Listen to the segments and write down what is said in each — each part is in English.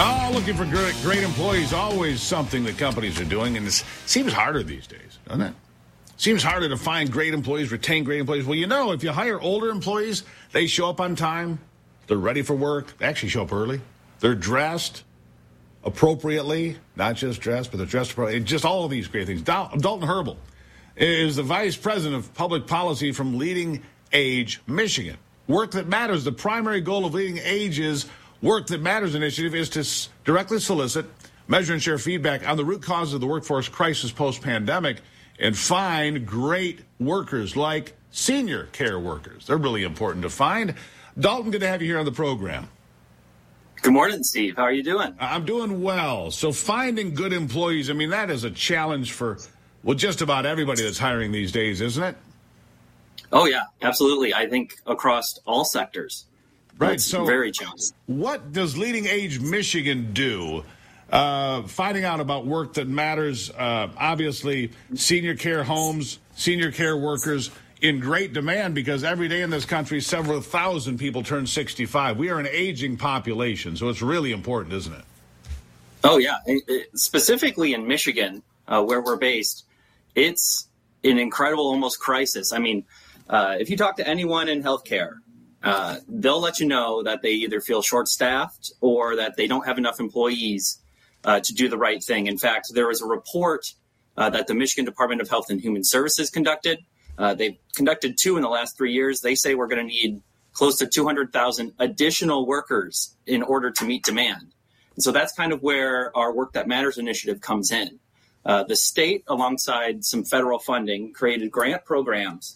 Oh, looking for great employees, always something that companies are doing, and it seems harder these days, doesn't it? Seems harder to find great employees, retain great employees. Well, if you hire older employees, they show up on time, they're ready for work, they actually show up early, they're dressed appropriately, not just dressed, but they're dressed appropriately, just all of these great things. Dalton Herbal is the Vice President of Public Policy from Leading Age Michigan. Work That Matters. The primary goal of Leading Age's Work That Matters initiative is to directly solicit, measure, and share feedback on the root causes of the workforce crisis post-pandemic and find great workers like senior care workers. They're really important to find. Dalton, good to have you here on the program. Good morning, Steve. How are you doing? I'm doing well. So finding good employees, that is a challenge for, just about everybody that's hiring these days, isn't it? Oh, yeah, absolutely. I think across all sectors. Right. It's so very challenging. What does Leading Age Michigan do? Finding out about Work That Matters, obviously senior care homes, senior care workers in great demand because every day in this country, several thousand people turn 65. We are an aging population, so it's really important, isn't it? Oh, yeah. Specifically in Michigan, where we're based, it's an incredible almost crisis. If you talk to anyone in healthcare, they'll let you know that they either feel short-staffed or that they don't have enough employees to do the right thing. In fact, there was a report that the Michigan Department of Health and Human Services conducted. They've conducted 2 in the last 3 years. They say we're going to need close to 200,000 additional workers in order to meet demand. And so that's kind of where our Work That Matters initiative comes in. The state, alongside some federal funding, created grant programs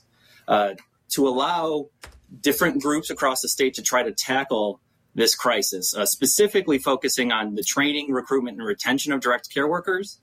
to allow different groups across the state to try to tackle this crisis, specifically focusing on the training, recruitment, and retention of direct care workers.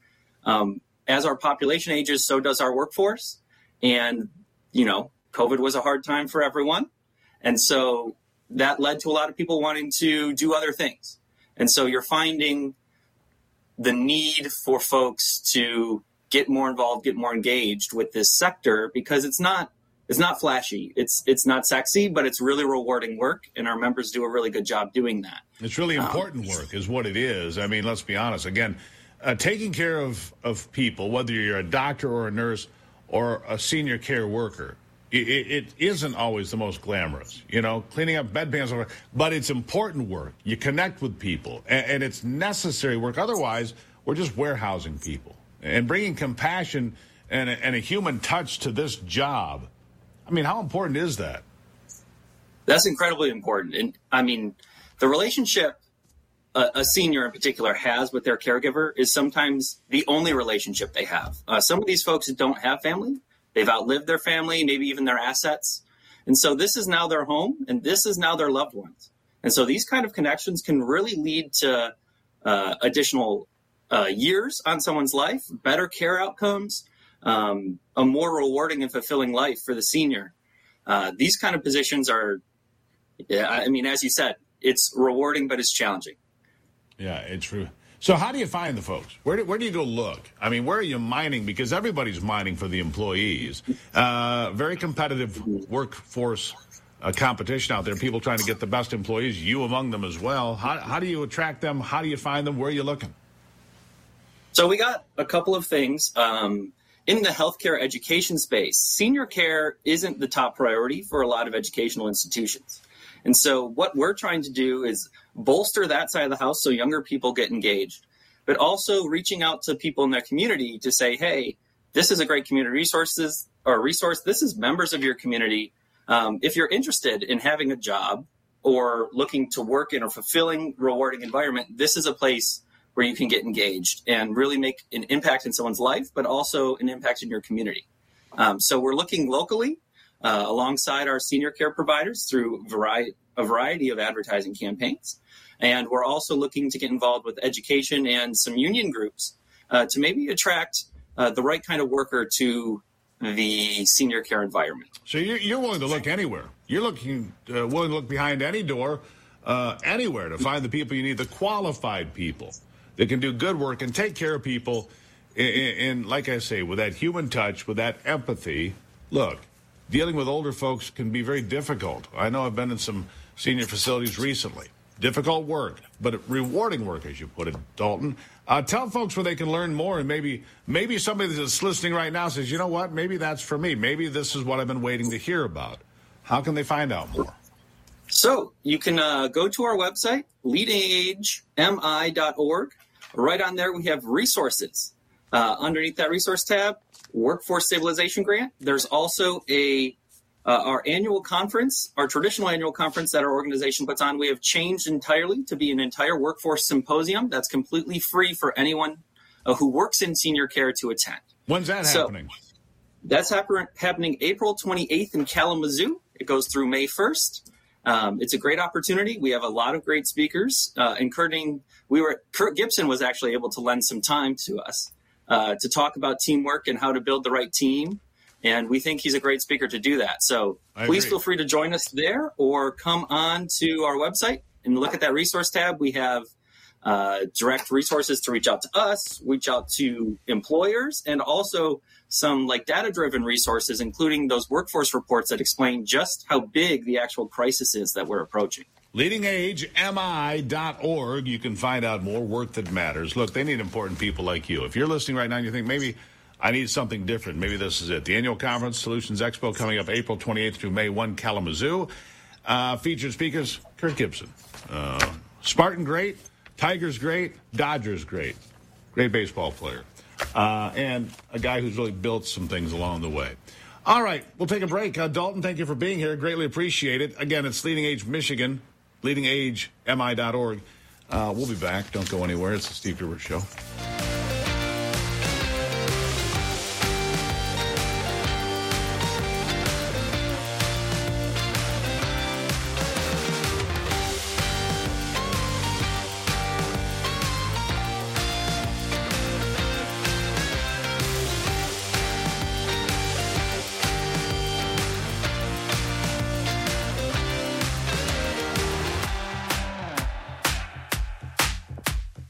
As our population ages, so does our workforce. And, COVID was a hard time for everyone. And so that led to a lot of people wanting to do other things. And so you're finding the need for folks to get more involved, get more engaged with this sector because it's not flashy. It's not sexy, but it's really rewarding work, and our members do a really good job doing that. It's really important work is what it is. Let's be honest. Again, taking care of people, whether you're a doctor or a nurse or a senior care worker, it isn't always the most glamorous, cleaning up bedpans, but it's important work. You connect with people, and it's necessary work. Otherwise, we're just warehousing people. And bringing compassion and a human touch to this job, how important is that? That's incredibly important. And the relationship a senior in particular has with their caregiver is sometimes the only relationship they have. Some of these folks don't have family. They've outlived their family, maybe even their assets. And so this is now their home, and this is now their loved ones. And so these kind of connections can really lead to additional years on someone's life, better care outcomes, a more rewarding and fulfilling life for the senior. These kind of positions are, as you said, it's rewarding, but it's challenging. Yeah, it's true. So how do you find the folks? Where do you go look? Where are you mining? Because everybody's mining for the employees. Very competitive workforce competition out there. People trying to get the best employees, you among them as well. How do you attract them? How do you find them? Where are you looking? So we got a couple of things. In the healthcare education space, senior care isn't the top priority for a lot of educational institutions. And so what we're trying to do is bolster that side of the house so younger people get engaged, but also reaching out to people in their community to say, hey, this is a great community resource. This is members of your community. If you're interested in having a job or looking to work in a fulfilling, rewarding environment, this is a place where you can get engaged and really make an impact in someone's life, but also an impact in your community. So we're looking locally alongside our senior care providers through a variety of advertising campaigns. And we're also looking to get involved with education and some union groups to maybe attract the right kind of worker to the senior care environment. So you're willing to look anywhere. You're willing to look behind any door, anywhere to find the people you need, the qualified people that can do good work and take care of people in, like I say, with that human touch, with that empathy. Look, dealing with older folks can be very difficult. I know I've been in some senior facilities recently. Difficult work, but rewarding work, as you put it, Dalton. Tell folks where they can learn more, and maybe somebody that's listening right now says, you know what, maybe that's for me. Maybe this is what I've been waiting to hear about. How can they find out more? So you can go to our website, leadingagemi.org. Right on there, we have resources. Underneath that resource tab, Workforce Stabilization Grant. There's also our annual conference, our traditional annual conference that our organization puts on. We have changed entirely to be an entire workforce symposium that's completely free for anyone who works in senior care to attend. When's that happening? That's happening April 28th in Kalamazoo. It goes through May 1st. It's a great opportunity. We have a lot of great speakers, including Kurt Gibson was actually able to lend some time to us to talk about teamwork and how to build the right team. And we think he's a great speaker to do that. So please feel free to join us there or come on to our website and look at that resource tab. We have direct resources to reach out to us, reach out to employers, and also some data-driven resources, including those workforce reports that explain just how big the actual crisis is that we're approaching. LeadingAgeMI.org. You can find out more work that matters. Look, they need important people like you. If you're listening right now and you think maybe I need something different, maybe this is it. The annual conference, Solutions Expo, coming up April 28th through May 1, Kalamazoo. Featured speakers, Kurt Gibson. Spartan great, Tigers great, Dodgers great. Great baseball player. And a guy who's really built some things along the way. All right, we'll take a break. Dalton, thank you for being here. Greatly appreciate it. Again, it's Leading Age Michigan, leadingagemi.org. We'll be back. Don't go anywhere. It's the Steve Gruber Show.